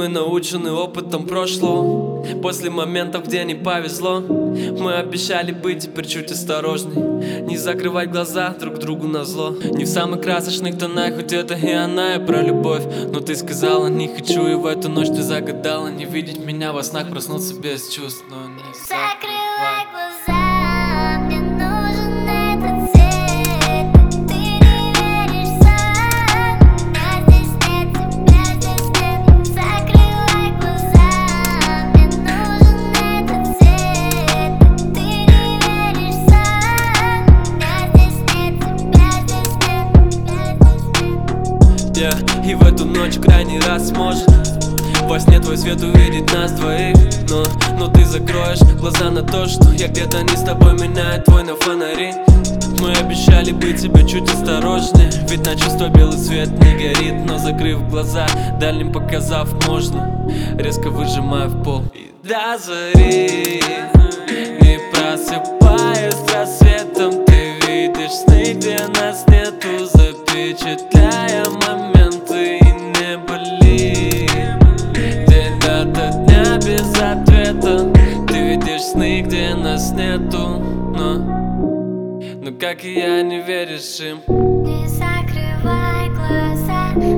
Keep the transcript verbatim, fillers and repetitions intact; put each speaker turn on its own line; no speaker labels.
мы научены опытом прошлого. После моментов, где не повезло, мы обещали быть теперь чуть осторожней, не закрывать глаза друг другу назло. Не в самых красочных тонах, хоть это и она, и про любовь. Но ты сказала, не хочу, и в эту ночь ты загадала не видеть меня во снах, проснуться без чувств. Но не
закрывай глаза, мне нужен этот свет. Ты не веришь сам, меня здесь нет, тебя здесь нет. Закрывай глаза, мне нужен этот свет. Ты не веришь сам, меня здесь нет, тебя здесь нет, тебя здесь нет.
Yeah, и в эту ночь крайний раз может во сне твой свет увидеть нас двоих. Но, но ты закроешь глаза на то, что я где-то не с тобой, меняю твой на фонари. Мы обещали быть тебе чуть осторожнее, ведь на чувство белый свет не горит. Но закрыв глаза, дальним показав можно, резко выжимаю в пол. И до зари, не просыпаясь с рассветом, ты видишь сны, где нас нету, запечатляя моменты и не болит. День ото дня без ответа, ты видишь сны, где нас нету, но, но как и я не веришь им.
Не закрывай глаза.